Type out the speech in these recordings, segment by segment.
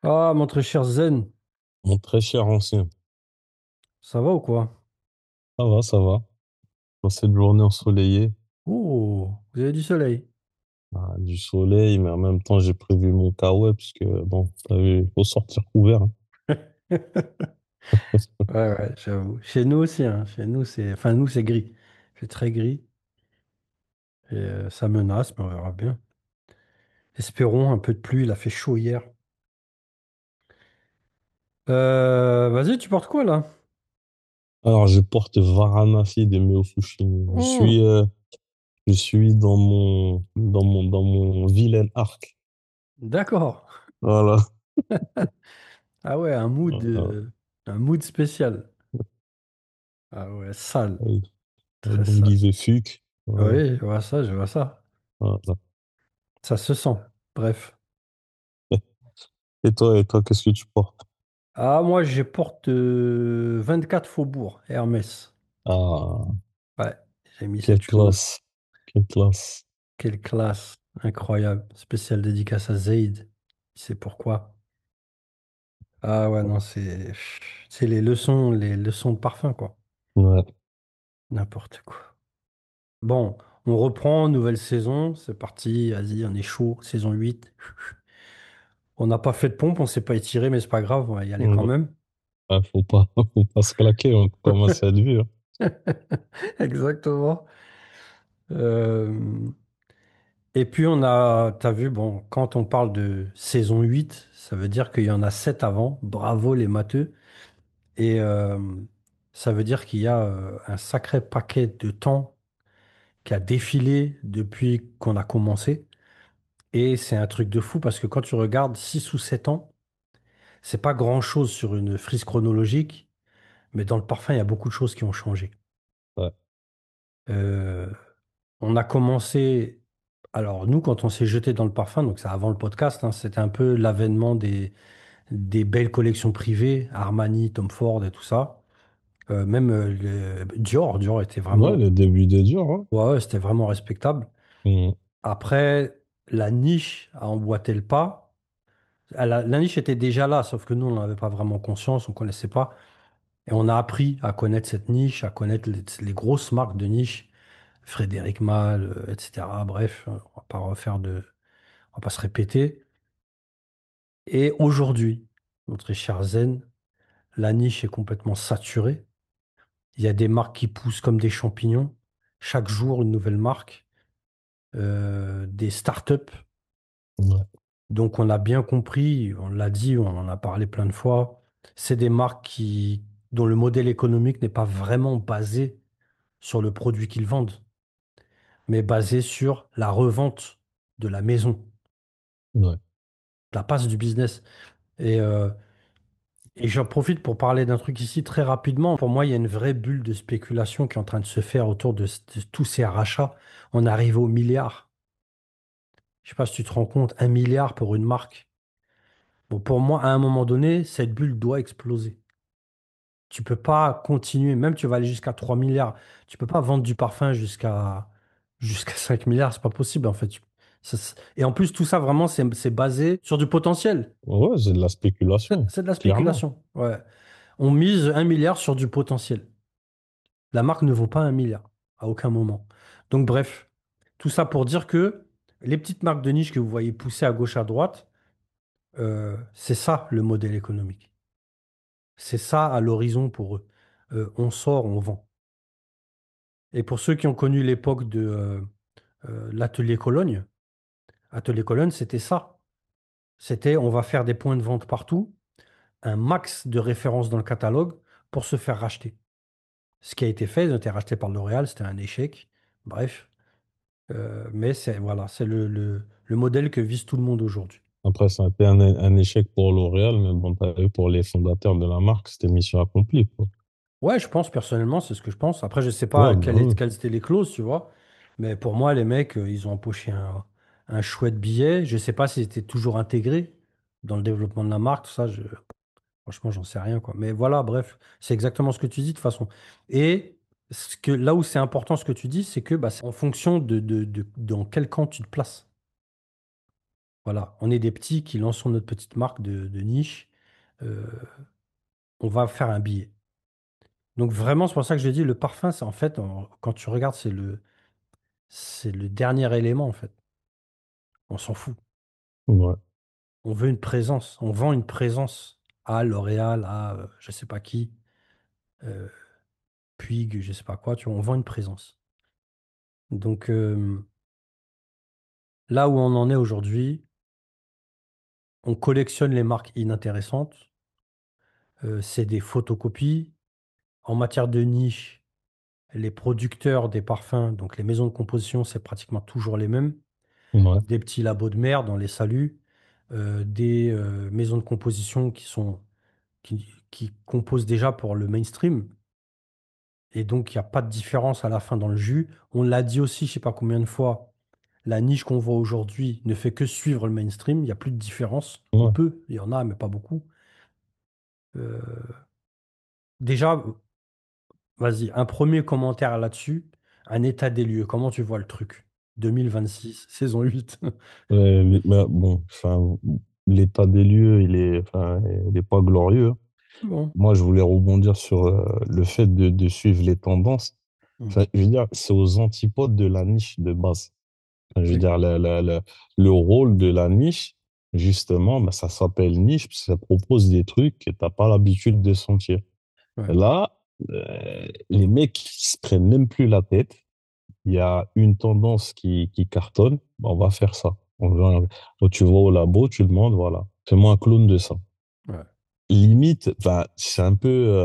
Ah, mon très cher Zen, Mon très cher ancien, ça va ou quoi? ça va, ça va. Dans cette journée ensoleillée, Oh, vous avez du soleil. du soleil, mais en même temps, j'ai prévu mon kawaii, parce que, bon, t'as vu, il faut sortir couvert, hein. Ouais, ouais, j'avoue. Chez nous aussi, hein. Chez nous, enfin, nous, c'est gris. C'est très gris. Et ça menace, mais on verra bien. Espérons un peu de pluie. Il a fait chaud hier. Vas-y, tu portes quoi là? Alors, je porte Varanasi de Meo Fushimi. Hmm, Je suis dans mon vilain arc. d'accord. Voilà. Ah ouais, Voilà. un mood spécial. Ah ouais, sale. Oui. Très Donc, sale. disait Fuc. Voilà. Oui, je vois ça, je vois ça. Voilà. Ça se sent. Bref. Et toi, qu'est-ce que tu portes? Ah, moi, je porte 24 Faubourg, Hermès. Ah, Ouais, j'ai mis quelle cette chose. classe. Quelle classe. Quelle classe. Incroyable. Spéciale dédicace à Zayd. C'est pourquoi. Ah ouais, non, c'est les leçons de parfum, quoi. Ouais. N'importe quoi. Bon, on reprend, nouvelle saison. C'est parti. Vas-y, on est chaud. Saison 8. On n'a pas fait de pompe, on s'est pas étiré, mais c'est pas grave, on va y aller quand Ouais. même. Ah, faut pas se claquer, on commence à être vieux, hein. Exactement. Euh, Et puis t'as vu, bon, quand on parle de saison 8, ça veut dire qu'il y en a 7 avant. Bravo les matheux. Et ça veut dire qu'il y a un sacré paquet de temps qui a défilé depuis qu'on a commencé. Et c'est un truc de fou parce que quand tu regardes 6 ou 7 ans, c'est pas grand-chose sur une frise chronologique, mais dans le parfum, il y a beaucoup de choses qui ont changé. Ouais. Euh, on a commencé, alors nous, quand on s'est jeté dans le parfum, donc c'est avant le podcast, hein, c'était un peu l'avènement des belles collections privées, Armani, Tom Ford et tout ça. Même Dior était Ouais, vraiment, le début de dur, hein. ouais, ouais, c'était vraiment respectable. Mhm. Après, la niche a emboîté le pas. La niche était déjà là, sauf que nous, on n'en avait pas vraiment conscience, on ne connaissait pas. Et on a appris à connaître cette niche, à connaître les grosses marques de niche, Frédéric Malle, etc. Bref, on va pas on va pas se répéter. Et aujourd'hui, notre cher Zen, la niche est complètement saturée. Il y a des marques qui poussent comme des champignons. Chaque jour, une nouvelle marque, des startups. Ouais, Donc, on a bien compris, on l'a dit, on en a parlé plein de fois. C'est des marques dont le modèle économique n'est pas vraiment basé sur le produit qu'ils vendent, mais basé sur la revente de la maison, ouais. la passe du business. Et, euh, et j'en profite pour parler d'un truc ici très rapidement. Pour moi, il y a une vraie bulle de spéculation qui est en train de se faire autour de tous ces rachats. On arrive au milliard. Je sais pas si tu te rends compte, 1 milliard pour une marque. Bon, pour moi, à un moment donné, cette bulle doit exploser. Tu peux pas continuer, même tu vas aller jusqu'à 3 milliards. Tu peux pas vendre du parfum jusqu'à 5 milliards, c'est pas possible en fait. Et en plus, tout ça, vraiment, c'est basé sur du potentiel. Ouais, c'est de la C'est spéculation, c'est de la clairement. spéculation. Ouais. On mise 1 milliard sur du potentiel. La marque ne vaut pas 1 milliard, à aucun moment. Donc bref, tout ça pour dire que les petites marques de niche que vous voyez pousser à gauche, à droite, c'est ça le modèle économique. C'est ça à l'horizon pour eux. On sort, on vend. Et pour ceux qui ont connu l'époque de l'atelier Cologne, atelier Cologne, c'était ça. C'était on va faire des points de vente partout, un max de références dans le catalogue pour se faire racheter. Ce qui a été fait, ils ont été rachetés par L'Oréal, c'était un échec. Bref. Mais c'est voilà, c'est le modèle que vise tout le monde aujourd'hui. Après, ça a été un échec pour L'Oréal, mais bon, t'as vu, pour les fondateurs de la marque, c'était mission accomplie, quoi. Ouais, je pense personnellement, c'est ce que je pense. Après, je sais Ouais, pas bah oui. quelles étaient les clauses, tu vois. Mais pour moi, les mecs, ils ont empoché un chouette billet. Je sais pas si c'était toujours intégré dans le développement de la marque, tout ça. Franchement, j'en sais rien, quoi. Mais voilà, bref, c'est exactement ce que tu dis de toute façon. Et là où c'est important ce que tu dis, c'est que bah, c'est en fonction dans quel camp tu te places. Voilà, on est des petits qui lançons notre petite marque de niche. Euh, on va faire un billet. Donc vraiment, c'est pour ça que je dis, le parfum, c'est en fait, quand tu regardes, c'est le dernier élément, en fait. On s'en fout. Ouais. On veut une présence. On vend une présence à L'Oréal, à je sais pas qui, euh, Puig, je sais pas quoi. Tu vois, on vend une présence. Donc là où on en est aujourd'hui, on collectionne les marques inintéressantes. C'est des photocopies. En matière de niche, les producteurs des parfums, donc les maisons de composition, c'est pratiquement toujours les mêmes. Ouais. Des petits labos de merde, on les salue. Des maisons de composition qui composent déjà pour le mainstream. Et donc, il n'y a pas de différence à la fin dans le jus. On l'a dit aussi, je sais pas combien de fois, la niche qu'on voit aujourd'hui ne fait que suivre le mainstream. Il n'y a plus de différence. Un Ouais. peu, il y en a, mais pas beaucoup. Euh, déjà, vas-y, un premier commentaire là-dessus, un état des lieux. Comment tu vois le truc? 2026, saison 8. Mais bon, enfin, l'état des lieux, enfin, il est pas glorieux, hein. Bon. Moi, je voulais rebondir sur le fait de suivre les tendances. Mm. Enfin, je veux dire, c'est aux antipodes de la niche de base. Enfin, je veux Oui, dire, le rôle de la niche, justement, bah, ça s'appelle niche parce que ça propose des trucs que tu n'as pas l'habitude de sentir. ouais. Là, les mecs, ils se prennent même plus la tête. Il y a une tendance qui cartonne, bah, on va faire ça. Tu vas au labo, tu demandes, voilà, fais-moi un clone de ça. Ouais. Limite, enfin, c'est un peu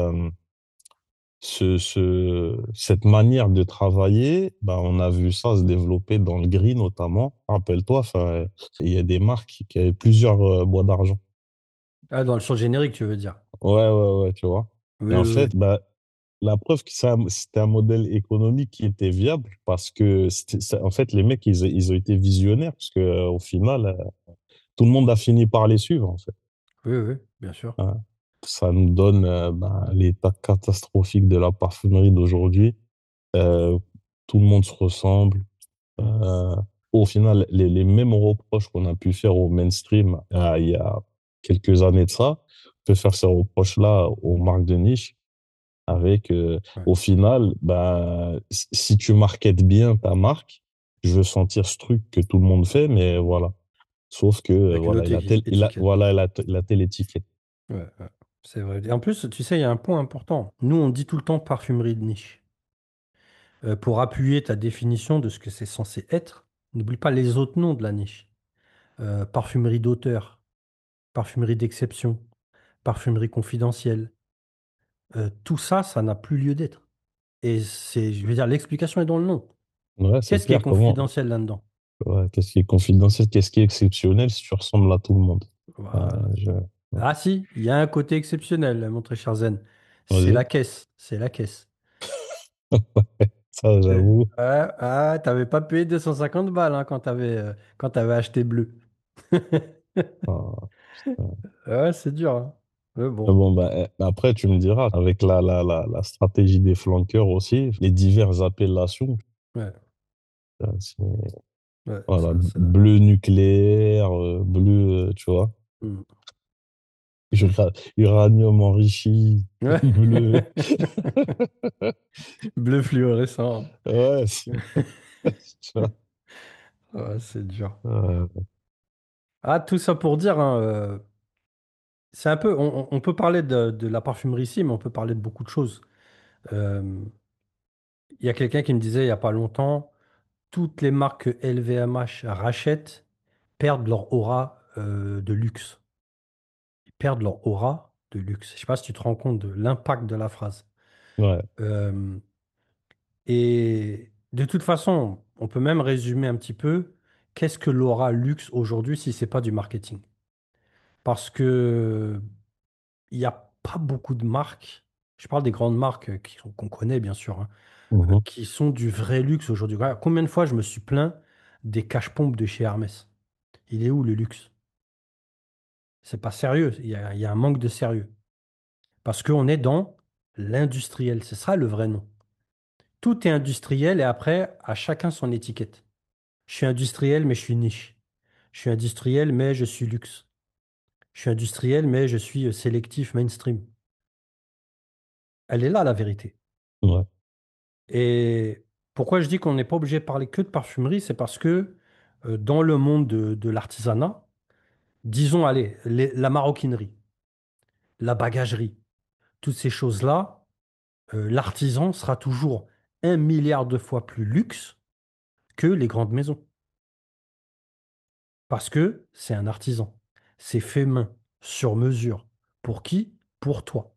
cette manière de travailler, bah, on a vu ça se développer dans le gris notamment. Rappelle-toi, enfin, il y a des marques qui avaient plusieurs boîtes d'argent. Ah, dans le champ générique, tu veux dire? Ouais, tu vois. Et Oui, en oui, fait, bah, la preuve que c'était un modèle économique qui était viable parce que, en fait, les mecs, ils ont été visionnaires parce que, au final, tout le monde a fini par les suivre, en fait. oui, oui, oui, bien sûr. Hein. Ça nous donne bah, l'état catastrophique de la parfumerie d'aujourd'hui. Euh, Tout le monde se ressemble. Mm. Euh, Au final, les mêmes reproches qu'on a pu faire au mainstream il y a quelques années de ça, on peut faire ces reproches-là aux marques de niche avec, Ouais. au final, bah, si tu marketes bien ta marque, je veux sentir ce truc que tout le monde fait, mais voilà. Sauf que, Avec une voilà, autre étiquette. voilà, il a telle étiquette. Ouais, ouais, c'est vrai. Et en plus, tu sais, il y a un point important. Nous, on dit tout le temps parfumerie de niche. Pour appuyer ta définition de ce que c'est censé être, n'oublie pas les autres noms de la niche. Parfumerie d'auteur, parfumerie d'exception, parfumerie confidentielle. Tout ça, ça n'a plus lieu d'être. Et c'est, je veux dire, l'explication est dans le nom. Ouais, c'est Qu'est-ce qui est clair. Comment, confidentiel là-dedans? ouais, qu'est-ce qui est confidentiel, qu'est-ce qui est exceptionnel si tu ressembles à tout le monde? Euh, Voilà. je- ouais. Ah si, il y a un côté exceptionnel, mon très cher Zen. C'est Vas-y. la caisse. C'est la caisse. Ça, j'avoue. T'avais pas payé 250 balles hein, quand t'avais acheté bleu. Ah, putain. Ouais, c'est dur, hein. Mais Mais bon. bon, bah, après, tu me diras, avec la stratégie des flanqueurs aussi, les diverses appellations, Ouais, c'est- ouais, voilà, ça. bleu nucléaire, bleu, tu vois, Hmm. uranium enrichi, Ouais. bleu. Bleu fluorescent. Ouais, tu vois. Ouais, c'est dur. Euh, Ah, tout ça pour dire, hein, c'est un peu. On peut parler de la parfumerie ici, mais on peut parler de beaucoup de choses. Euh, Il y a quelqu'un qui me disait il n'y a pas longtemps, toutes les marques que LVMH rachètent perdent leur aura de luxe. Ils perdent leur aura de luxe. Je ne sais pas si tu te rends compte de l'impact de la phrase. ouais. Euh, et de toute façon, on peut même résumer un petit peu qu'est-ce que l'aura luxe aujourd'hui si c'est pas du marketing. Parce que il n'y a pas beaucoup de marques, je parle des grandes marques qu'on connaît bien sûr, hein, Mhm. qui sont du vrai luxe aujourd'hui. Regarde, combien de fois je me suis plaint des cache-pompes de chez Hermès? Il est où le luxe? C'est pas sérieux, il y a un manque de sérieux. Parce qu'on est dans l'industriel, c'est ça le vrai nom. Tout est industriel et après, à chacun son étiquette. Je suis industriel, mais je suis niche. Je suis industriel, mais je suis luxe. Je suis industriel, mais je suis sélectif mainstream. Elle est là, la vérité. Ouais, Et pourquoi je dis qu'on n'est pas obligé de parler que de parfumerie, c'est parce que dans le monde de l'artisanat, disons, allez, la maroquinerie, la bagagerie, toutes ces choses-là, l'artisan sera toujours 1 milliard de fois plus luxe que les grandes maisons. Parce que c'est un artisan. C'est fait main, sur mesure. Pour qui? Pour toi.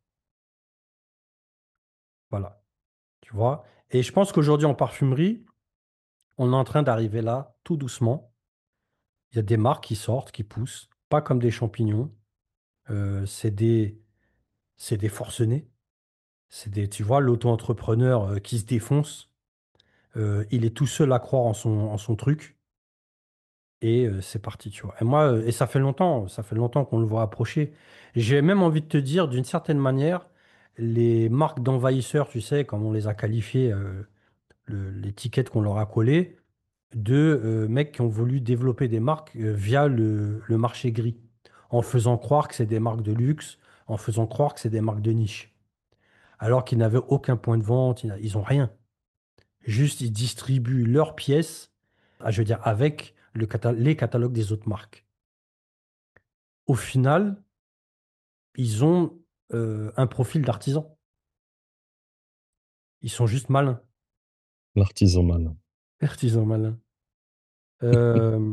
Voilà. Tu vois? Et je pense qu'aujourd'hui, en parfumerie, on est en train d'arriver là, tout doucement. Il y a des marques qui sortent, qui poussent, pas comme des champignons. C'est des forcenés. Tu vois, l'auto-entrepreneur qui se défonce, il est tout seul à croire en son truc. Et c'est parti, tu vois. Et moi, et ça fait longtemps qu'on le voit approcher. J'ai même envie de te dire, d'une certaine manière, les marques d'envahisseurs, tu sais, comme on les a qualifiées, l'étiquette qu'on leur a collée, de mecs qui ont voulu développer des marques via le marché gris, en faisant croire que c'est des marques de luxe, en faisant croire que c'est des marques de niche, alors qu'ils n'avaient aucun point de vente, ils ont rien. Juste, ils distribuent leurs pièces, je veux dire, avec les catalogues des autres marques. Au final, ils ont un profil d'artisan. Ils sont juste malins. l'artisanat. Artisans malins. Euh,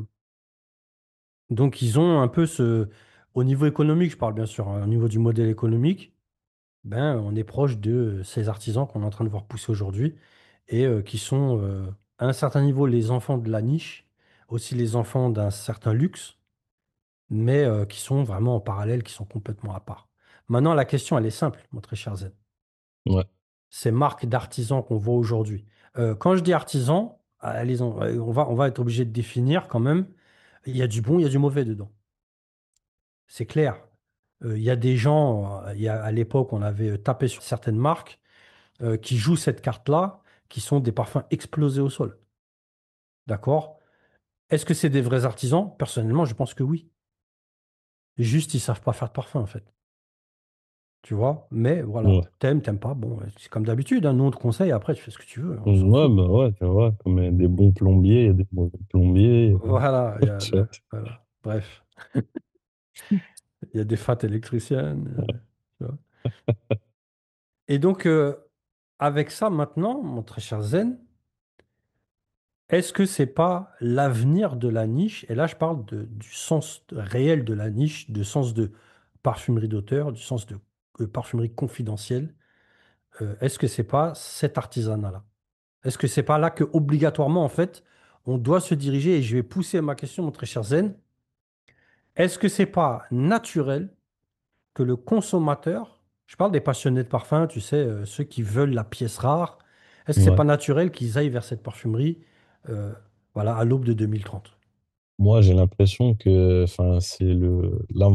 donc, ils ont un peu ce. Au niveau économique, je parle bien sûr, hein, au niveau du modèle économique, ben, on est proche de ces artisans qu'on est en train de voir pousser aujourd'hui et qui sont, à un certain niveau, les enfants de la niche, aussi les enfants d'un certain luxe, mais qui sont vraiment en parallèle, qui sont complètement à part. Maintenant, la question, elle est simple, mon très cher Z. Ouais, Ces marques d'artisans qu'on voit aujourd'hui. Quand je dis artisan, on va être obligé de définir quand même. Il y a du bon, il y a du mauvais dedans. C'est clair. Il y a des gens, à l'époque, on avait tapé sur certaines marques qui jouent cette carte-là, qui sont des parfums explosés au sol. D'accord? Est-ce que c'est des vrais artisans? Personnellement, je pense que oui. Juste, ils savent pas faire de parfum, en fait. Tu vois? Mais voilà, ouais. t'aimes pas. Bon, c'est comme d'habitude, hein, nous, on te conseille, après, tu fais ce que tu veux, on s'en Ouais, fout. bah ouais, tu vois, comme il y a des bons plombiers, il y a des mauvais plombiers. Voilà, Tu vois. voilà. Bref, il y a des fat électriciennes. Tu vois. Et donc, avec ça maintenant, mon très cher Zen, est-ce que c'est pas l'avenir de la niche? Et là, je parle du sens réel de la niche, du sens de parfumerie d'auteur, du sens de parfumerie confidentielle. Est-ce que c'est pas cet artisanat-là? Est-ce que c'est pas là que obligatoirement, en fait, on doit se diriger? Et je vais pousser ma question, mon très cher Zen. Est-ce que c'est pas naturel que le consommateur, je parle des passionnés de parfum, tu sais, ceux qui veulent la pièce rare, est-ce que c'est Ouais. pas naturel qu'ils aillent vers cette parfumerie, euh, voilà, à l'aube de 2030? Moi, j'ai l'impression que, enfin, là,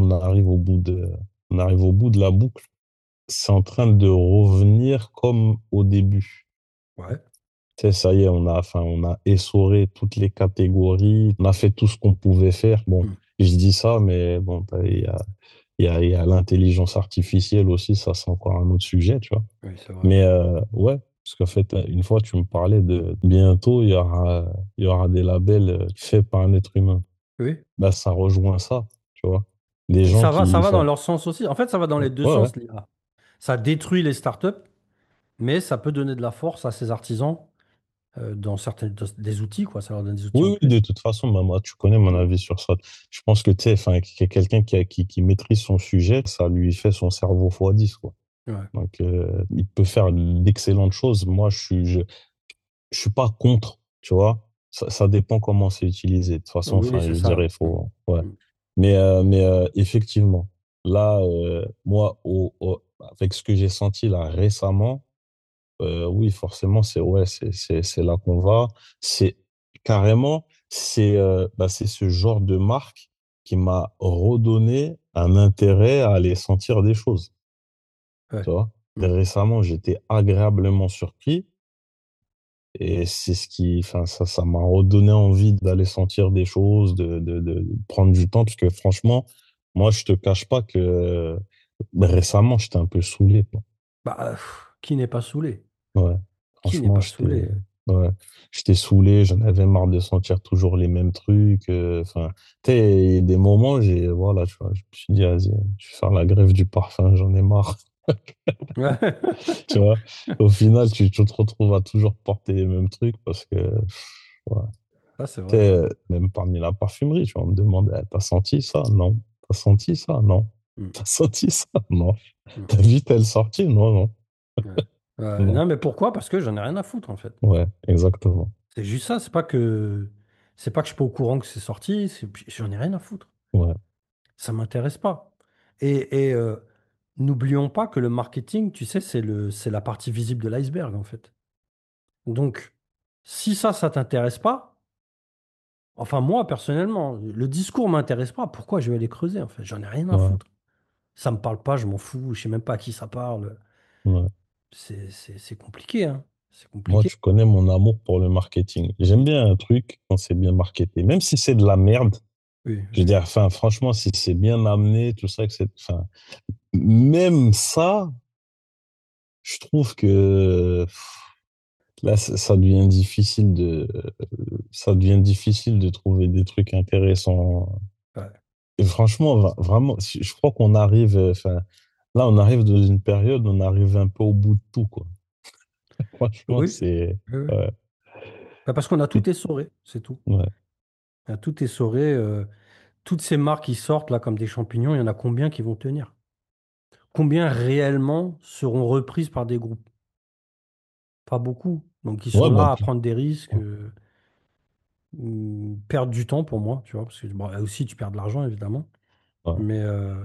on arrive au bout de la boucle. C'est en train de revenir comme au début. Ouais. Tu sais, ça y est, on a essoré toutes les catégories, on a fait tout ce qu'on pouvait faire. Bon, Hmm. je dis ça, mais bon, il y a l'intelligence artificielle aussi, ça, c'est encore un autre sujet, tu vois. Oui, c'est vrai. Mais ouais, parce qu'en fait, une fois, tu me parlais de bientôt, il y aura des labels faits par un être humain. Oui. Bah, ça rejoint ça, tu vois. Des Et gens ça qui va dans font. leur sens aussi. En fait, ça va dans les deux Ouais, ouais. sens, l'IA. Ça détruit les startups, mais ça peut donner de la force à ces artisans dans des outils, quoi. Ça leur donne des outils en Oui, oui, de plus. toute façon, bah, moi, tu connais mon Hmm. avis sur ça. Je pense que, tu sais, enfin, quelqu'un qui maîtrise son sujet, ça lui fait son cerveau fois 10 quoi. Ouais. Donc, il peut faire d'excellentes choses. Moi, je suis pas contre, tu vois. Ça dépend comment c'est utilisé. De toute façon, Oui, enfin, je c'est veux dire, ça. il Hmm. faut, ouais. Hmm. Mais effectivement, là, moi, avec ce que j'ai senti là récemment, oui, forcément, c'est là qu'on va. C'est carrément, c'est ce genre de marque qui m'a redonné un intérêt à aller sentir des choses. Ouais. Tu vois? Et Hmm. récemment, j'étais agréablement surpris. Et c'est ce qui, enfin, ça m'a redonné envie d'aller sentir des choses, de prendre du temps, parce que franchement, moi, je te cache pas que récemment, j'étais un peu saoulé, quoi. Bah, qui n'est pas saoulé? Ouais, Qui n'est franchement, pas saoulé? ouais, j'étais saoulé, j'en avais marre de sentir toujours les mêmes trucs. Enfin, tu sais, il y a des moments, voilà, tu vois, je me suis dit, vas-y, je vais faire la grève du parfum, j'en ai marre. Ouais. Tu vois, au final, tu te retrouves à toujours porter les mêmes trucs parce que, ouais. Ça, c'est Tu vrai. sais, même parmi la parfumerie, tu vois, on me demande, eh, t'as senti ça? Non. T'as senti ça? Non. Mm, T'as senti ça? Non. mm, T'as vu telle sortie? Non, non, ouais. non. Non, mais pourquoi? Parce que j'en ai rien à foutre, en fait. Ouais, exactement. C'est juste ça, c'est pas que je suis pas au courant que c'est sorti, j'en ai rien à foutre. Ouais, Ça m'intéresse pas. Et n'oublions pas que le marketing, tu sais, c'est la partie visible de l'iceberg, en fait. Donc, si ça t'intéresse pas, enfin, moi, personnellement, le discours m'intéresse pas, pourquoi je vais aller creuser, en fait? J'en ai rien à ouais, foutre. Ça me parle pas, je m'en fous, je sais même pas à qui ça parle. ouais. C'est compliqué, hein. C'est Moi, compliqué. tu connais mon amour pour le marketing. J'aime bien un truc quand c'est bien marketé. Même si c'est de la merde, Oui, je veux oui. dire, enfin, franchement, si c'est bien amené, tout ça, que c'est, enfin, même ça, je trouve que là, ça devient difficile ça devient difficile de trouver des trucs intéressants. Ouais. Et franchement, vraiment, je crois qu'on arrive, enfin, là, on arrive dans une période, on arrive un peu au bout de tout, quoi. Franchement, Oui, c'est, oui, oui. ouais, Bah, parce qu'on a Et- tout essoré, c'est tout. ouais, Tout essoré. Toutes ces marques qui sortent là comme des champignons, il y en a combien qui vont tenir? Combien réellement seront reprises par des groupes? Pas beaucoup. Donc ils ouais, sont là à prendre des risques, ouais, perdre du temps pour moi, tu vois, parce que bon, là aussi tu perds de l'argent évidemment, ouais. mais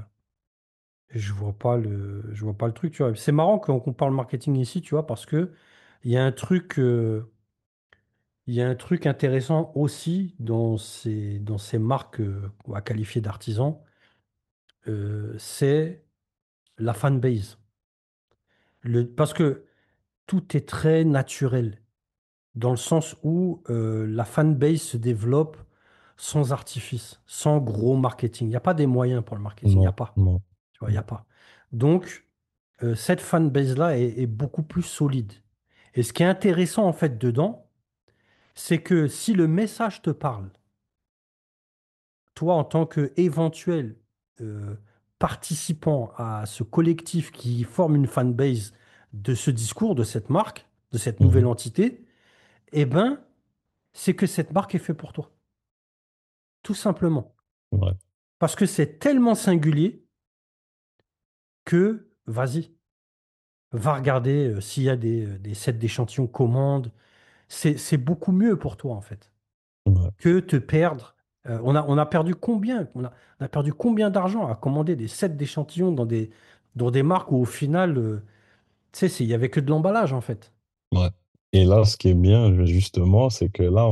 je vois pas le truc, tu vois. C'est marrant qu'on parle marketing ici, tu vois, parce que il y a un truc, il y a un truc intéressant aussi dans ces marques qu'on va qualifier d'artisans, c'est la fanbase. Parce que tout est très naturel, dans le sens où la fanbase se développe sans artifice, sans gros marketing. Il n'y a pas des moyens pour le marketing, il n'y a Non, pas. non, Tu vois, il n'y a non, pas. Donc, cette fanbase-là est beaucoup plus solide. Et ce qui est intéressant en fait dedans, c'est que si le message te parle, toi en tant qu'éventuel euh, participant à ce collectif qui forme une fanbase de ce discours, de cette marque, de cette nouvelle mhm, entité, eh ben, c'est que cette marque est faite pour toi. Tout simplement. ouais, Parce que c'est tellement singulier que, vas-y, va regarder s'il y a des sets d'échantillons commandes. C'est beaucoup mieux pour toi, en fait, ouais, que te perdre. On a perdu combien? On a perdu combien d'argent à commander des sets d'échantillons dans des marques où, au final, tu sais, il y avait que de l'emballage, en fait. ouais. Et là, ce qui est bien, justement, c'est que là,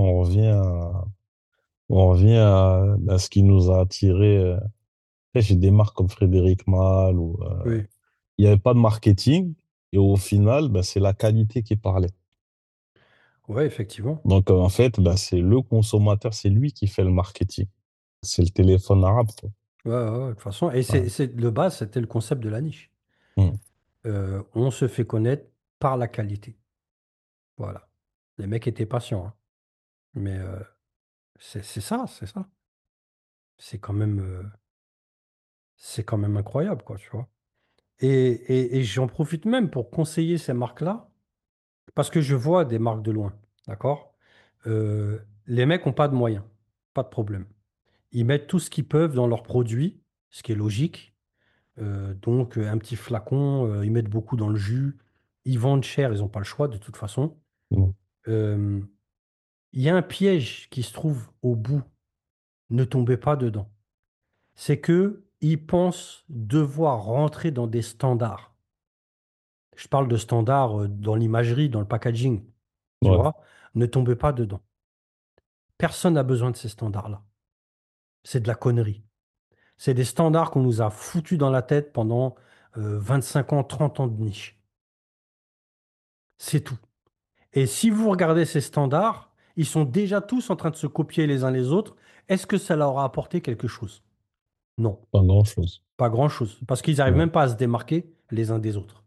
on revient à ce qui nous a attiré. Tu sais, chez des marques comme Frédéric Malle, où Oui. il n'y avait pas de marketing, et au final, ben, c'est la qualité qui parlait. Ouais, effectivement. Donc, en fait, ben, c'est le consommateur, c'est lui qui fait le marketing. C'est le téléphone arabe, quoi. Ouais, ouais, ouais, de toute façon. Et Ouais. de base, c'était le concept de la niche. Mm. On se fait connaître par la qualité. Voilà. Les mecs étaient patients, hein. Mais c'est ça, c'est ça. C'est quand même, c'est quand même incroyable, quoi, tu vois. Et j'en profite même pour conseiller ces marques-là, parce que je vois des marques de loin, d'accord? Les mecs n'ont pas de moyens, pas de problème. Ils mettent tout ce qu'ils peuvent dans leurs produits, ce qui est logique. Donc, un petit flacon, ils mettent beaucoup dans le jus. Ils vendent cher, ils n'ont pas le choix de toute façon. Mm. Euh, Il y a un piège qui se trouve au bout. Ne tombez pas dedans. C'est que ils pensent devoir rentrer dans des standards. Je parle de standards dans l'imagerie, dans le packaging, tu Ouais, vois. Ne tombez pas dedans. Personne n'a besoin de ces standards-là. C'est de la connerie. C'est des standards qu'on nous a foutus dans la tête pendant 25 ans, 30 ans de niche. C'est tout. Et si vous regardez ces standards, ils sont déjà tous en train de se copier les uns les autres. Est-ce que ça leur a apporté quelque chose? Non, Pas grand-chose. pas grand-chose. Parce qu'ils n'arrivent Ouais. même pas à se démarquer les uns des autres.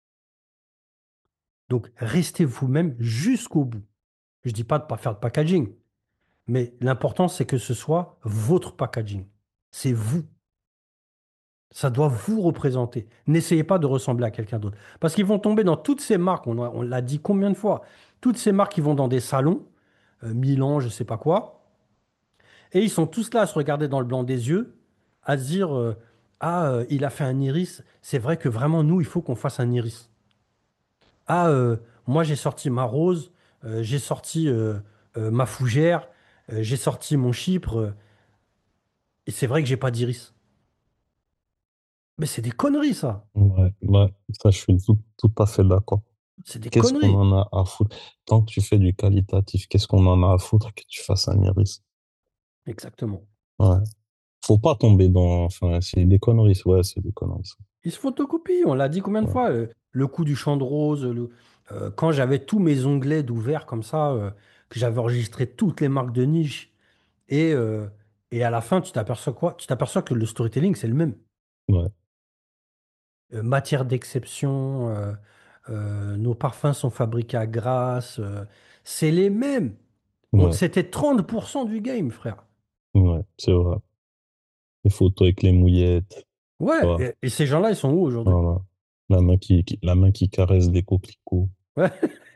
Donc, restez vous-même jusqu'au bout. Je ne dis pas de ne pas faire de packaging, mais l'important, c'est que ce soit votre packaging. C'est vous. Ça doit vous représenter. N'essayez pas de ressembler à quelqu'un d'autre. Parce qu'ils vont tomber dans toutes ces marques, on l'a dit combien de fois, toutes ces marques qui vont dans des salons, Milan, je sais pas quoi, et ils sont tous là à se regarder dans le blanc des yeux, à se dire, ah, il a fait un iris, c'est vrai que vraiment, nous, il faut qu'on fasse un iris. Ah, moi, j'ai sorti ma rose, j'ai sorti ma fougère, j'ai sorti mon chypre, et c'est vrai que j'ai pas d'iris. Mais c'est des conneries, ça. Ouais, ouais, ça, je suis tout à fait d'accord. C'est des Qu'est-ce qu'on conneries. en a à foutre? Tant que tu fais du qualitatif, qu'est-ce qu'on en a à foutre que tu fasses un iris? Exactement. Ouais. Faut pas tomber dans. Enfin, c'est des conneries. Ouais, c'est des conneries. Ça. Ils se photocopient, on l'a dit combien de Ouais. fois. Le coup du champ de rose, quand j'avais tous mes onglets d'ouvert comme ça, que j'avais enregistré toutes les marques de niche, et, euh, et à la fin, tu t'aperçois quoi? Tu t'aperçois que le storytelling, c'est le même. Ouais. Matière d'exception, nos parfums sont fabriqués à Grasse, c'est les mêmes. Ouais. C'était 30% du game, frère. Ouais. C'est vrai. Les photos avec les mouillettes. Tu Ouais, vois. et ces gens-là, ils sont où aujourd'hui? Voilà. La main qui caresse des coquelicots. Ouais,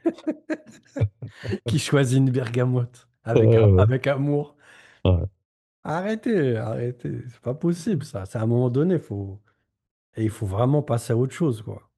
qui choisit une bergamote Ouais. avec amour. Ouais. Arrêtez, arrêtez, c'est pas possible ça. C'est à un moment donné, et il faut vraiment passer à autre chose, quoi.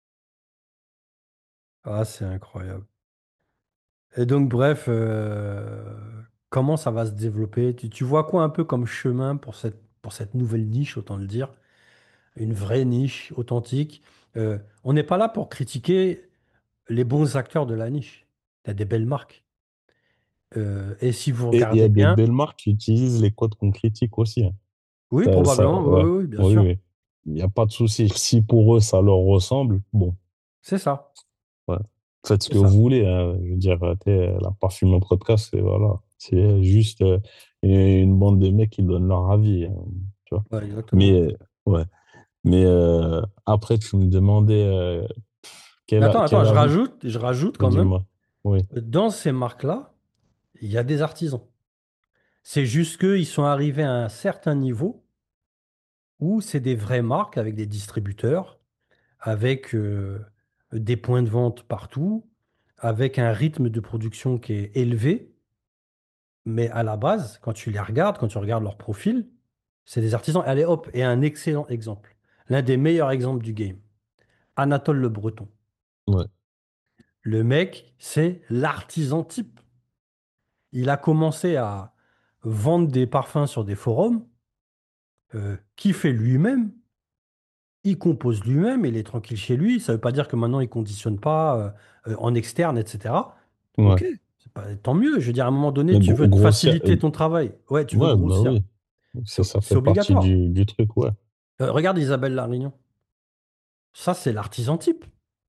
Ah, c'est incroyable. Et donc, bref, comment ça va se développer? Tu vois quoi un peu comme chemin pour cette nouvelle niche, autant le dire? Une vraie niche authentique. On n'est pas là pour critiquer les bons acteurs de la niche. Il y a des belles marques. Et si vous Et il y regardez a des bien, belles marques qui utilisent les codes qu'on critique aussi. Hein. oui, probablement, oui, Ouais. oui, oui, bien Oui, sûr. oui. Il n'y a pas de souci. Si pour eux, ça leur ressemble, bon. C'est ça, Ouais. Faites ce c'est que vous ça. voulez. Hein. Je veux dire, la parfume podcast, c'est voilà. C'est juste une bande de mecs qui donnent leur avis. Hein, tu vois. Ouais, exactement. Mais, ouais. Mais après, tu me demandais Mais attends, attends, quel avenir. je rajoute quand même, Dis-moi. Oui, dans ces marques-là, il y a des artisans. C'est juste qu'ils sont arrivés à un certain niveau où c'est des vraies marques avec des distributeurs, avec des points de vente partout, avec un rythme de production qui est élevé. Mais à la base, quand tu les regardes, quand tu regardes leur profil, c'est des artisans. Allez hop, et un excellent exemple. L'un des meilleurs exemples du game. Anatole Le Breton. ouais, Le mec, c'est l'artisan type. Il a commencé à vendre des parfums sur des forums, qu'il fait lui-même. Il compose lui-même, il est tranquille chez lui. Ça ne veut pas dire que maintenant il conditionne pas en externe, etc. ouais. Ok, tant mieux. Je veux dire, à un moment donné, Mais tu veux te grossière. faciliter ton travail. Ouais, tu veux Ouais, bah grossir. oui. Ça C'est fait partie obligatoire. du truc, ouais. Regarde Isabelle Larignon. Ça, c'est l'artisan type.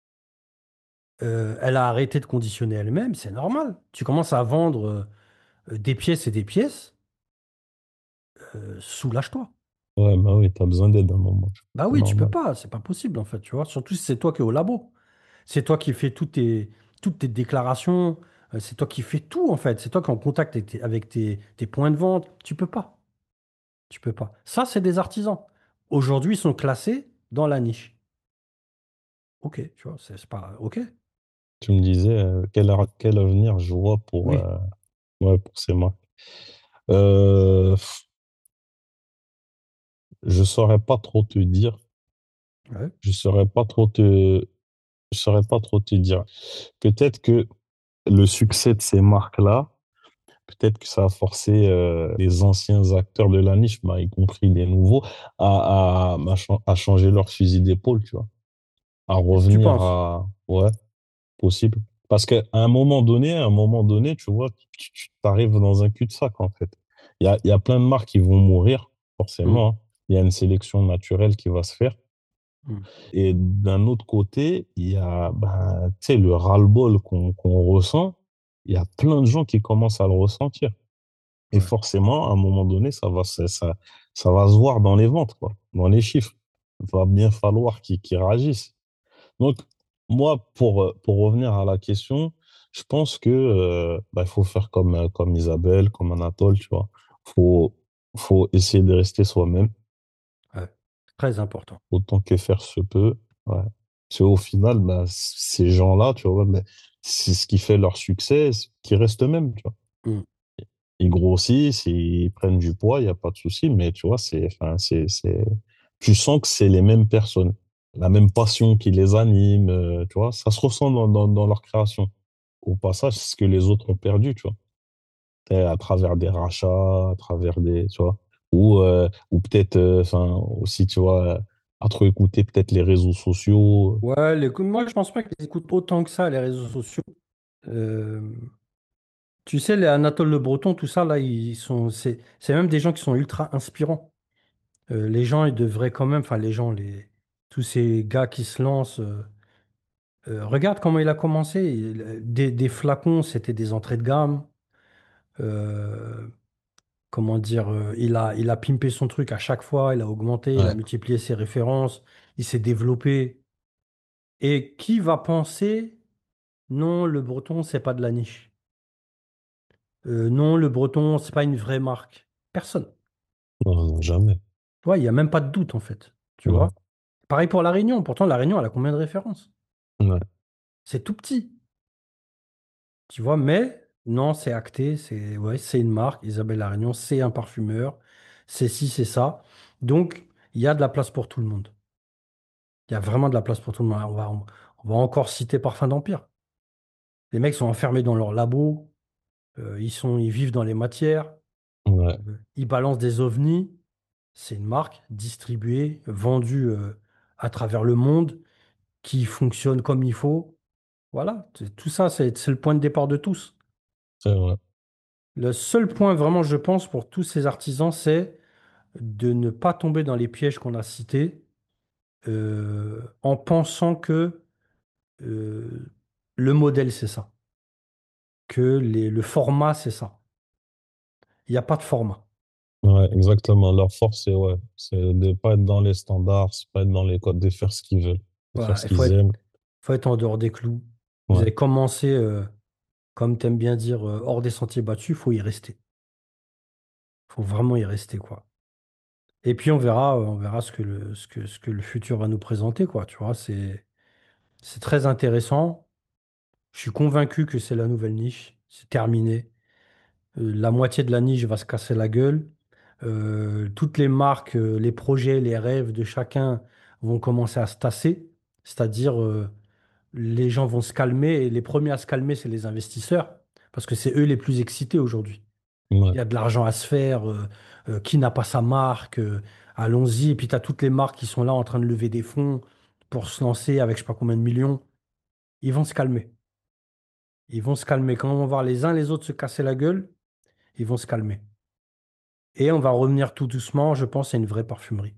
Elle a arrêté de conditionner elle-même, c'est normal. Tu commences à vendre des pièces et des pièces, soulage-toi. Ouais, bah oui, t'as besoin d'aide à un moment. Bah C'est oui, tu peux normal. pas, c'est pas possible en fait, tu vois. Surtout si c'est toi qui es au labo. C'est toi qui fais toutes tes déclarations, c'est toi qui fais tout en fait. C'est toi qui es en contact avec tes points de vente. Tu peux pas. Tu peux pas. Ça, c'est des artisans. Aujourd'hui, ils sont classés dans la niche. Ok, tu vois, c'est pas. Ok. Tu me disais quel avenir je vois Oui. ouais, pour ces marques. Euh, je saurais pas trop te dire. Ouais. Je saurais pas trop te, je saurais pas trop te dire. Peut-être que le succès de ces marques-là, peut-être que ça a forcé les anciens acteurs de la niche, bah, y compris des nouveaux, à changer leur fusil d'épaule, tu vois, à Tu revenir penses? à, ouais, possible. Parce qu'à un moment donné, tu vois, tu arrives dans un cul-de-sac, en fait. Il y a plein de marques qui vont mourir, Hmm. forcément. Hein. Il y a une sélection naturelle qui va se faire. Mm. Et d'un autre côté, il y a ben, tu sais, le ras-le-bol qu'on ressent. Il y a plein de gens qui commencent à le ressentir. Et Ouais. forcément, à un moment donné, ça va se voir dans les ventes, quoi, dans les chiffres. Il va bien falloir qu'ils réagissent. Donc, moi, pour revenir à la question, je pense que bah, il faut faire comme Isabelle, comme Anatole, tu vois. Faut, faut essayer de rester soi-même Ouais. Très important. autant que faire se peut. Ouais. Parce qu'au final, bah, ces gens-là, tu vois, bah, c'est ce qui fait leur succès, c'est qu'ils restent eux-mêmes, tu vois. Mm. Ils grossissent, ils prennent du poids, il n'y a pas de souci, mais tu vois, enfin, tu sens que c'est les mêmes personnes, la même passion qui les anime, tu vois, ça se ressent dans leur création. Au passage, c'est ce que les autres ont perdu, tu vois, et à travers des rachats, à travers des, tu vois, ou peut-être, enfin, aussi, tu vois, à trop écouter peut-être les réseaux sociaux. Ouais, moi je pense pas qu'ils écoutent autant que ça les réseaux sociaux. Euh, Tu sais, les Anatole Le Breton, tout ça, là, c'est même des gens qui sont ultra inspirants. Les gens, ils devraient quand même, enfin, tous ces gars qui se lancent, regarde comment il a commencé. Des flacons, c'était des entrées de gamme. Euh, comment dire, il a pimpé son truc à chaque fois, il a augmenté, il a Ouais, multiplié ses références, il s'est développé. Et qui va penser, non, le Breton, c'est pas de la niche. Non, le Breton, c'est pas une vraie marque. Personne. non, non, jamais. Ouais, il n'y a même pas de doute en fait. Tu Ouais, vois? Pareil pour La Réunion. Pourtant, La Réunion, elle a combien de références? ouais, C'est tout petit. Tu vois? Mais non, c'est acté. C'est ouais, c'est une marque. Isabelle La Réunion, c'est un parfumeur. C'est ci, c'est ça. Donc, il y a de la place pour tout le monde. Il y a vraiment de la place pour tout le monde. On va encore citer Parfum d'Empire. Les mecs sont enfermés dans leur labo. Ils vivent dans les matières. ouais, Ils balancent des ovnis. C'est une marque distribuée, vendue à travers le monde, qui fonctionne comme il faut. Voilà, tout ça, c'est le point de départ de tous. c'est vrai. Le seul point vraiment, je pense, pour tous ces artisans, c'est de ne pas tomber dans les pièges qu'on a cités en pensant que euh, le modèle, c'est ça, que le format, c'est ça. Il n'y a pas de format. Ouais, exactement. Leur force, c'est ouais, c'est de pas être dans les standards, c'est pas être dans les codes, de faire ce qu'ils veulent, de faire Voilà, ce qu'ils aiment. faut être en dehors des clous. Vous Ouais, avez commencé, comme tu aimes bien dire, hors des sentiers battus, il faut y rester. Il faut vraiment y rester, quoi. Et puis on verra ce que le futur va nous présenter, quoi. Tu vois, c'est très intéressant. Je suis convaincu que c'est la nouvelle niche. C'est terminé. La moitié de la niche va se casser la gueule. Toutes les marques, les projets, les rêves de chacun vont commencer à se tasser. C'est-à-dire, les gens vont se calmer et les premiers à se calmer, c'est les investisseurs. Parce que c'est eux les plus excités aujourd'hui. ouais, Il y a de l'argent à se faire. Qui n'a pas sa marque? Allons-y. Et puis, tu as toutes les marques qui sont là en train de lever des fonds pour se lancer avec je sais pas combien de millions. Ils vont se calmer. Ils vont se calmer. Quand on va voir les uns les autres se casser la gueule, ils vont se calmer. Et on va revenir tout doucement, je pense, à une vraie parfumerie.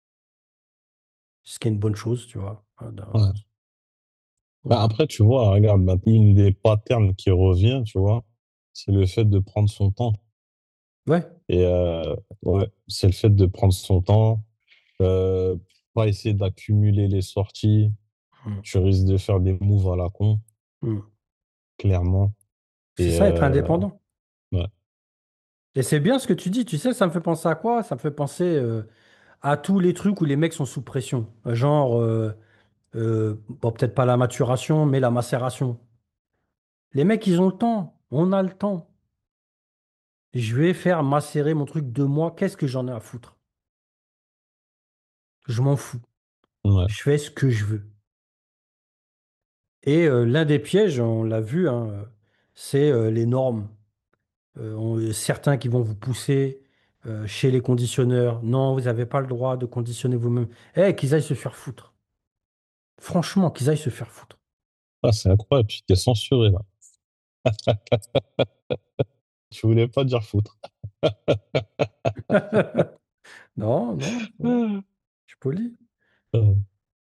Ce qui est une bonne chose, tu vois. ouais. Bah, Voilà. après, tu vois, regarde, maintenant, une des patterns qui revient, tu vois, c'est le fait de prendre son temps. Ouais. Et ouais, c'est le fait de prendre son temps, euh, pas essayer d'accumuler les sorties. Mm. Tu risques de faire des moves à la con, Mm. clairement. C'est Et ça, être indépendant. ouais, Et c'est bien ce que tu dis. Tu sais, ça me fait penser à quoi? Ça me fait penser à tous les trucs où les mecs sont sous pression. Genre, bon, peut-être pas la maturation, mais la macération. Les mecs, ils ont le temps. On a le temps. Je vais faire macérer mon truc 2 mois. Qu'est-ce que j'en ai à foutre? Je m'en fous. ouais, Je fais ce que je veux. Et l'un des pièges, on l'a vu, hein, c'est les normes. Certains qui vont vous pousser chez les conditionneurs. Non, vous n'avez pas le droit de conditionner vous-même. Eh, qu'ils aillent se faire foutre. Franchement, qu'ils aillent se faire foutre. ah, c'est incroyable, tu t'es censuré là. Tu voulais pas dire foutre. Non, non, je suis poli.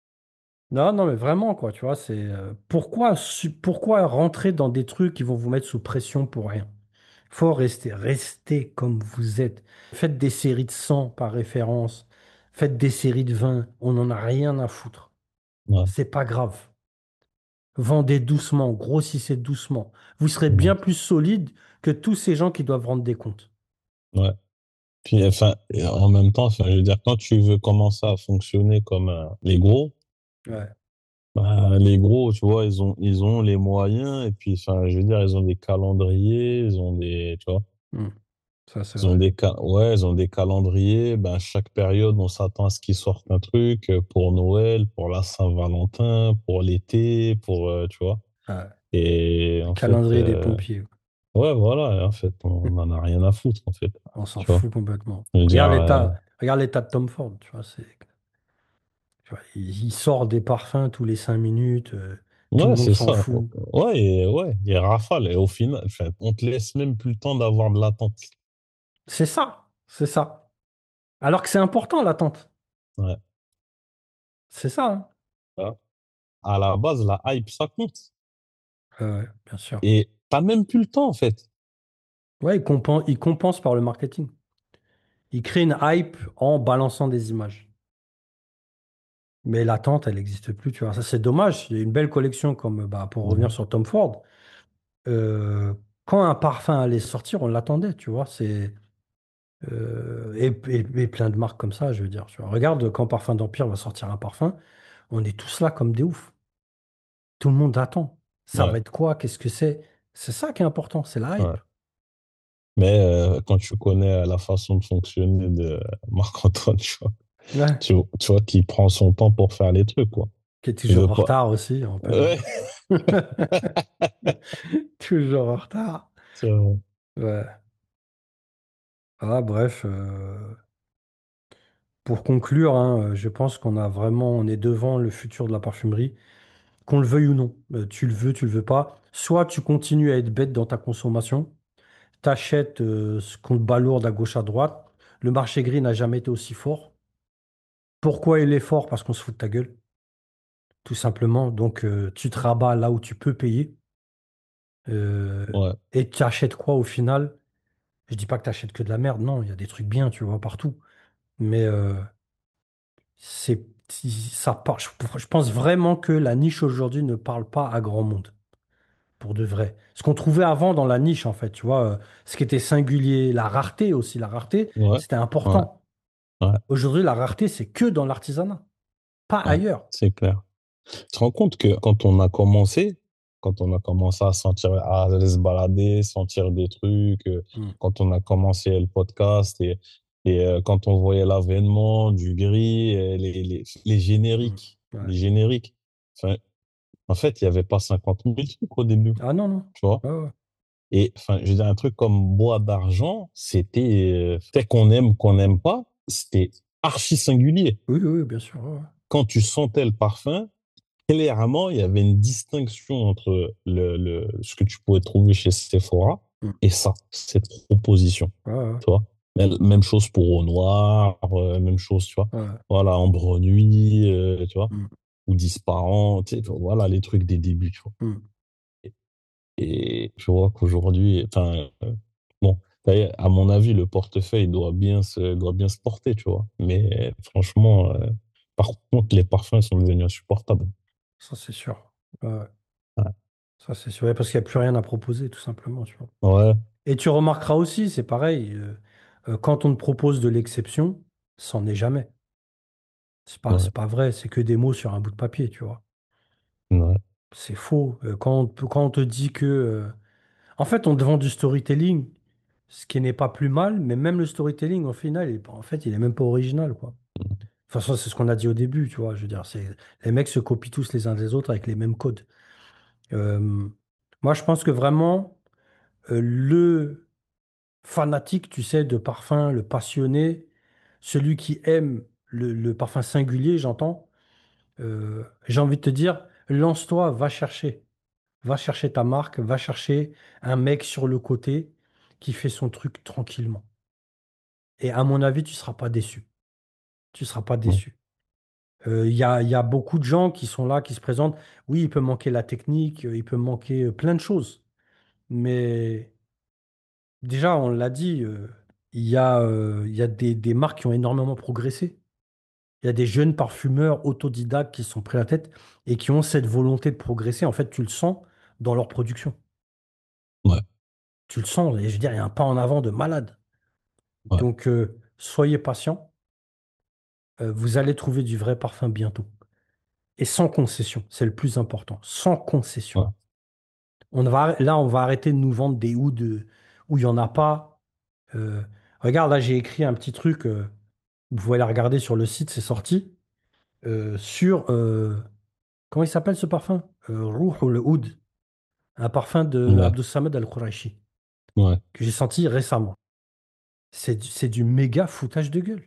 Non, non, mais vraiment, quoi, tu vois, c'est pourquoi rentrer dans des trucs qui vont vous mettre sous pression pour rien? Faut rester comme vous êtes. Faites des séries de 100 par référence. Faites des séries de 20. On n'en a rien à foutre. Ouais, C'est pas grave. Vendez doucement, grossissez doucement. Vous serez ouais, bien plus solide que tous ces gens qui doivent rendre des comptes. ouais. Puis, enfin, et en même temps, enfin, je veux dire, quand tu veux commencer à fonctionner comme les gros, Ouais. bah, les gros, tu vois, ils ont les moyens, et puis, enfin, je veux dire, ils ont des calendriers, ils ont des, tu vois, Hmm. Ça, c'est ils ont vrai. ouais, ils ont des calendriers, ben, chaque période, on s'attend à ce qu'ils sortent un truc pour Noël, pour la Saint-Valentin, pour l'été, pour, tu vois. Ouais. Et Le en fait, calendrier des pompiers. ouais, voilà, en fait, on n'en a rien à foutre, en fait, On s'en tu vois. fout complètement. Je veux dire, Regarde l'état de Tom Ford, tu vois, tu vois, il sort des parfums tous les 5 minutes, tout le ouais, monde c'est s'en ça. fout. Ouais, il rafale. Et au final, enfin, on te laisse même plus le temps d'avoir de l'attente. C'est ça, c'est ça. Alors que c'est important l'attente. Ouais. C'est ça, hein. Voilà. À la base, la hype, ça compte. Ouais, bien sûr. Et t'as même plus le temps, en fait. Ouais, il compense par le marketing. Il crée une hype en balançant des images. Mais l'attente, elle n'existe plus, tu vois. Ça, c'est dommage. Il y a une belle collection comme, bah, pour revenir Ouais, sur Tom Ford. euh, Quand un parfum allait sortir, on l'attendait, tu vois. Et plein de marques comme ça, je veux dire. Tu vois. Regarde, quand Parfum d'Empire va sortir un parfum, on est tous là comme des oufs. Tout le monde attend. Ça ouais, va être quoi? Qu'est-ce que c'est? C'est ça qui est important, c'est la hype. ouais. Mais quand tu connais la façon de fonctionner de Marc-Antoine, Ouais. tu vois qu'il prend son temps pour faire les trucs, quoi. Qui est Il toujours veut en pas. retard aussi, on peut le Ouais. dire. Toujours en retard. Tu Ouais. Ah, bref, pour conclure, hein, je pense on est devant le futur de la parfumerie, qu'on le veuille ou non. Tu le veux, tu le veux pas. Soit tu continues à être bête dans ta consommation, t'achètes ce qu'on te balourde à gauche à droite. Le marché gris n'a jamais été aussi fort. Pourquoi il est fort? Parce qu'on se fout de ta gueule, tout simplement. Donc tu te rabats là où tu peux payer. Ouais, Et tu achètes quoi au final? Je dis pas que tu achètes que de la merde, non, il y a des trucs bien, tu vois, partout. Mais c'est, je pense vraiment que la niche aujourd'hui ne parle pas à grand monde, pour de vrai. Ce qu'on trouvait avant dans la niche, en fait, tu vois, ce qui était singulier, la rareté aussi, la rareté, ouais, c'était ouais, important. ouais, Aujourd'hui, la rareté, c'est que dans l'artisanat, pas ouais, ailleurs. c'est clair. Tu te rends compte que quand on a commencé à sentir, à aller se balader, sentir des trucs, Mm, quand on a commencé le podcast et quand on voyait l'avènement du gris, mm, ouais. les génériques. Enfin, en fait, il n'y avait pas 50 000 trucs au début, Ah non, non. tu vois. Ouais, ouais. Et enfin, je veux dire, un truc comme Bois d'argent, fait qu'on n'aime pas, c'était archi singulier. Oui, oui, oui, bien sûr. Ouais, ouais. Quand tu sentais le parfum, clairement, il y avait une distinction entre ce que tu pouvais trouver chez Sephora Mm, et ça, cette proposition. ouais, ouais, Tu vois? Même chose pour Au Noir, même chose, tu vois. ouais. Voilà, Ambre Nuit, tu vois, Mm, ou Disparant, tu sais, voilà les trucs des débuts, tu vois. mm. Et je vois qu'aujourd'hui, enfin, bon, ça y est, à mon avis, le portefeuille doit bien se porter, tu vois. Mais franchement, par contre, les parfums sont devenus insupportables. Ça, c'est sûr. Ouais, ouais. Ouais. Ça, c'est sûr. Ouais, parce qu'il n'y a plus rien à proposer, tout simplement, tu vois. Ouais, Et tu remarqueras aussi, c'est pareil, quand on te propose de l'exception, c'en est jamais. ouais, C'est pas vrai, c'est que des mots sur un bout de papier, tu vois. ouais, C'est faux. Quand on te dit que... en fait, on te vend du storytelling, ce qui n'est pas plus mal, mais même le storytelling, au final, en fait, il est même pas original, quoi. De toute façon, c'est ce qu'on a dit au début, tu vois. Je veux dire, les mecs se copient tous les uns des autres avec les mêmes codes. Euh, Moi, je pense que vraiment, le fanatique, tu sais, de parfum, le passionné, celui qui aime le parfum singulier, j'entends, j'ai envie de te dire, lance-toi, va chercher. Va chercher ta marque, va chercher un mec sur le côté qui fait son truc tranquillement. Et à mon avis, tu seras pas déçu. Tu seras pas ouais. déçu. Il y a beaucoup de gens qui sont là, qui se présentent. Oui, il peut manquer la technique, il peut manquer plein de choses. Mais déjà, on l'a dit, il y a des marques qui ont énormément progressé. Il y a des jeunes parfumeurs autodidactes qui se sont pris la tête et qui ont cette volonté de progresser. En fait, tu le sens dans leur production. Ouais, Tu le sens, et je veux dire, il y a un pas en avant de malade. ouais, Donc, soyez patient. Vous allez trouver du vrai parfum bientôt. Et sans concession, c'est le plus important. Sans concession. ouais. Là, on va arrêter de nous vendre des houds où il n'y en a pas. Euh, Regarde, là, j'ai écrit un petit truc. Vous pouvez la regarder sur le site, c'est sorti. Sur. Comment il s'appelle ce parfum? Rouh ou le Oud. Un parfum de Ouais, Abdus Samad Al-Quraishi. ouais, Que j'ai senti récemment. C'est du méga foutage de gueule.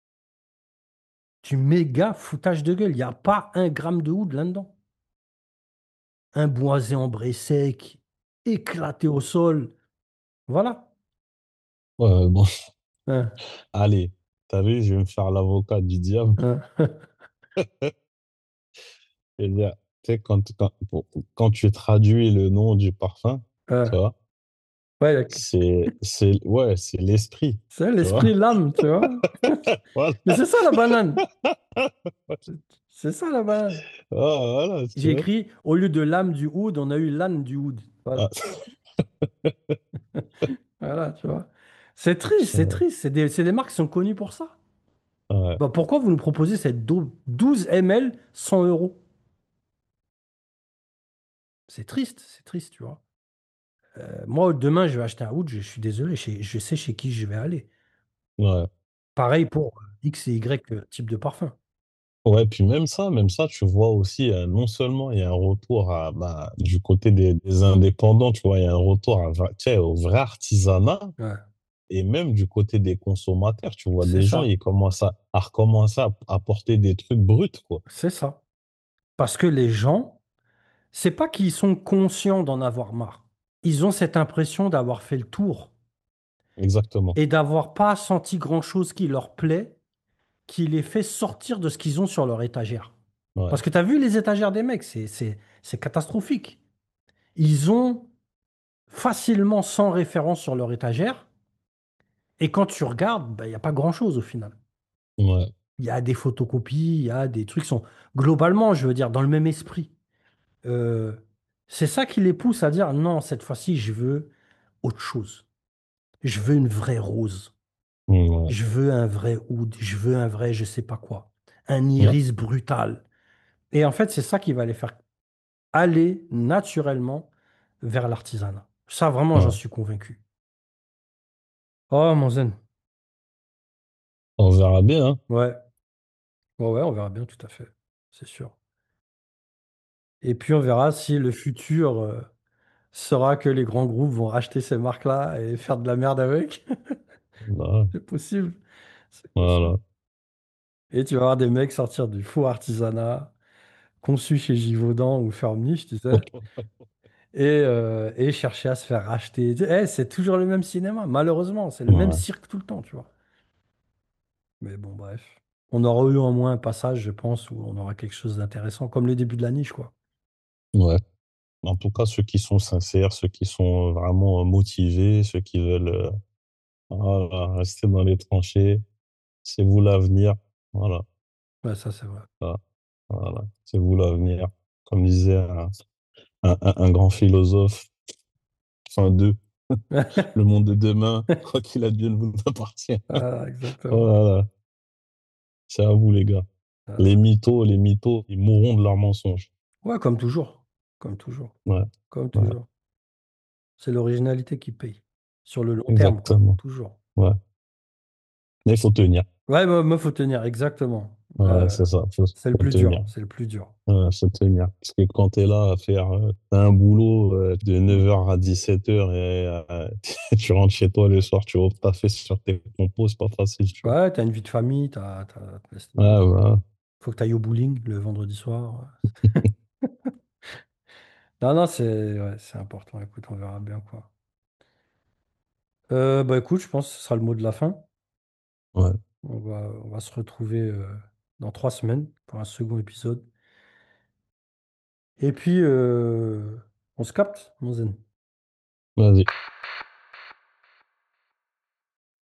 Du méga foutage de gueule. Il n'y a pas un gramme de oud là-dedans. Un boisé ambré sec, éclaté au sol. Voilà. ouais, bon. Hein, Allez, t'as vu, je vais me faire l'avocat du diable. hein, C'est-à-dire, tu sais, quand tu traduis le nom du parfum, tu hein. vois, Ouais, ouais, c'est l'esprit, c'est tu vois. l'esprit, l'âme, tu vois. Voilà, Mais c'est ça la banane. C'est ça la banane. ah, voilà, tu J'ai vois. écrit, au lieu de l'âme du oud, on a eu l'âne du oud. Ah, Voilà. Voilà, tu vois. C'est triste, c'est ouais, triste. C'est des marques qui sont connues pour ça. ouais, Bah, pourquoi vous nous proposez cette 12 ml 100 euros? C'est triste, tu vois. Moi, demain, je vais acheter un oud, je suis désolé, je sais chez qui je vais aller. ouais. Pareil pour X et Y type de parfum. Ouais, puis même ça, tu vois aussi, non seulement il y a un retour bah, du côté des indépendants, tu vois, il y a un retour tu sais, au vrai artisanat, Ouais, et même du côté des consommateurs, tu vois, c'est des gens, ça, ils commencent à recommencer à porter des trucs bruts, quoi. c'est ça. Parce que les gens, c'est pas qu'ils sont conscients d'en avoir marre. Ils ont cette impression d'avoir fait le tour Exactement. et d'avoir pas senti grand-chose qui leur plaît, qui les fait sortir de ce qu'ils ont sur leur étagère. Ouais, Parce que tu as vu les étagères des mecs, c'est catastrophique. Ils ont facilement 100 références sur leur étagère et quand tu regardes, ben, il n'y a pas grand-chose au final. ouais, Il y a des photocopies, il y a des trucs qui sont globalement, je veux dire, dans le même esprit. Euh, c'est ça qui les pousse à dire non, cette fois-ci, je veux autre chose. Je veux une vraie rose. ouais, Je veux un vrai oud. Je veux un vrai je sais pas quoi. Un ouais, iris brutal. Et en fait, c'est ça qui va les faire aller naturellement vers l'artisanat. Ça, vraiment, j'en ouais. suis convaincu. Oh, mon zen. On verra bien, hein. Ouais. Ouais, ouais, on verra bien, tout à fait. C'est sûr. Et puis, on verra si le futur sera que les grands groupes vont racheter ces marques-là et faire de la merde avec. Ouais, C'est possible. C'est possible. voilà. Et tu vas voir des mecs sortir du faux artisanat conçu chez Givaudan ou Firmenich, tu sais, et chercher à se faire racheter. C'est toujours le même cinéma, malheureusement. C'est le même Ouais, cirque tout le temps, tu vois. Mais bon, bref. On aura eu au moins un passage, je pense, où on aura quelque chose d'intéressant, comme le début de la niche, quoi. ouais. En tout cas, ceux qui sont sincères, ceux qui sont vraiment motivés, ceux qui veulent voilà, rester dans les tranchées, c'est vous l'avenir. Voilà, Ouais, ça, c'est vrai. voilà, voilà. C'est vous l'avenir. Comme disait un grand philosophe, enfin deux, le monde de demain, quoi qu'il advienne, vous appartient. Ah, exactement. Voilà, c'est à vous les gars. Ah. Les mythos, ils mourront de leurs mensonges. Ouais, comme toujours. Comme toujours. Ouais, Comme ouais, toujours. C'est l'originalité qui paye. Sur le long terme, quoi. exactement. Toujours. Ouais. Mais il faut tenir. Ouais, mais faut tenir, exactement. Ouais, c'est ça, C'est le faut plus dur. tenir. C'est le plus dur. Ouais, faut tenir. Parce que quand tu es là à faire t'as un boulot de Mm. 9h à 17h et tu rentres chez toi le soir, tu vas taffer sur tes compos, c'est pas facile, tu vois. Ouais, t'as une vie de famille, Ouais, voilà. faut que t'ailles au bowling le vendredi soir. Non, non, c'est important. Écoute, on verra bien, quoi. Bah écoute, je pense que ce sera le mot de la fin. Ouais, On va se retrouver dans 3 semaines pour un second épisode. Et puis, on se capte, mon zen. Vas-y.